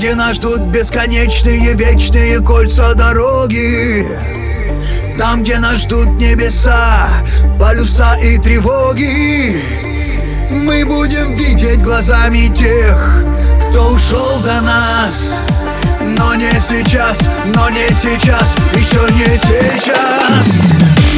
где нас ждут бесконечные вечные кольца дороги. Там, где нас ждут небеса, полюса и тревоги. Мы будем видеть глазами тех, кто ушел до нас. Но не сейчас, но не сейчас, еще не сейчас.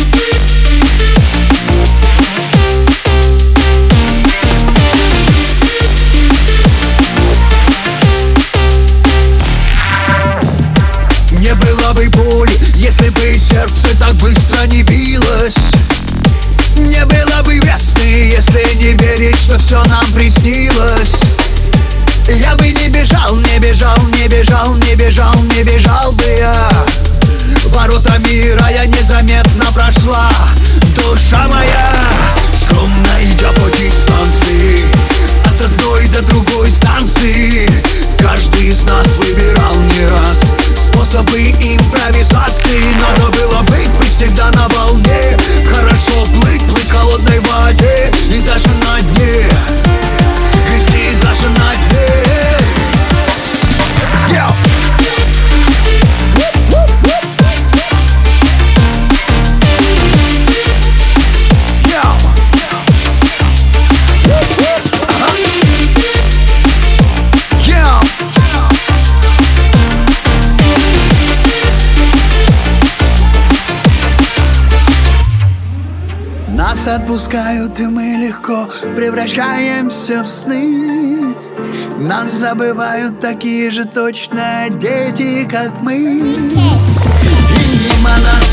Не было бы боли, если бы сердце так быстро не билось. Не было бы весны, если не верить, что все нам приснилось. Я бы не бежал, не бежал, не бежал, не бежал, не бежал бы я. Ворота мира я незаметно прошла. Душа моя, скромно идя по дистанции, от одной до другой станции. Каждый из нас выбирал не раз способы импровизации. Надо было быть всегда на волне, хорошо плыть в холодной воде. И даже на дне, грести даже на дне. Yo! Нас отпускают, и мы легко превращаемся в сны. Нас забывают такие же точно дети, как мы. И мимо нас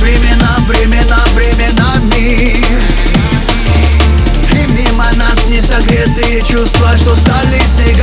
временами. И мимо нас несогретые чувства, что стали снегом.